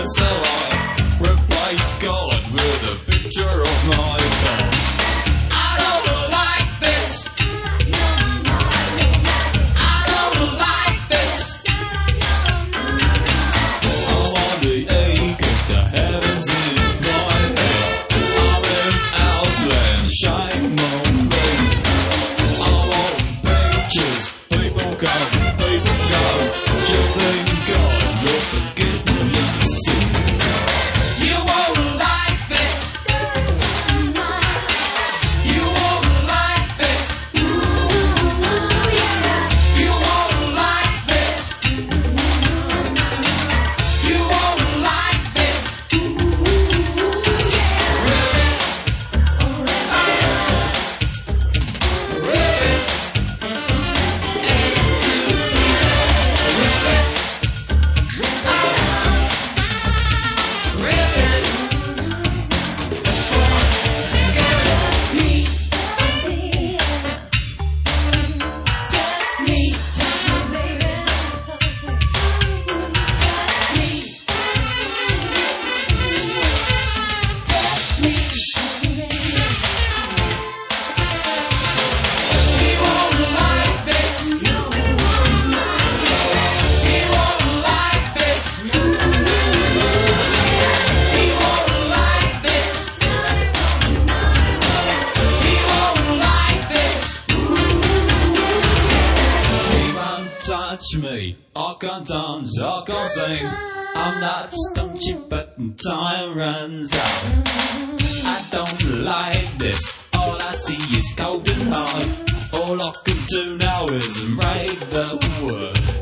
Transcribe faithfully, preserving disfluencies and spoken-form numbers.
so I replace God with a picture of my phone. I don't like this. I don't like this. I want the acres to heavens in my head. I live outland, shine my baby. I want pictures, people come, people go. Chilling God, you'll forget me soon. You won't like this. You won't like this. You won't like this. You won't like this. Touch me, I can't dance, I can't sing. I'm not stumpy, but time runs out. I don't like this, all I see is cold and hard. All I can do now is write the word.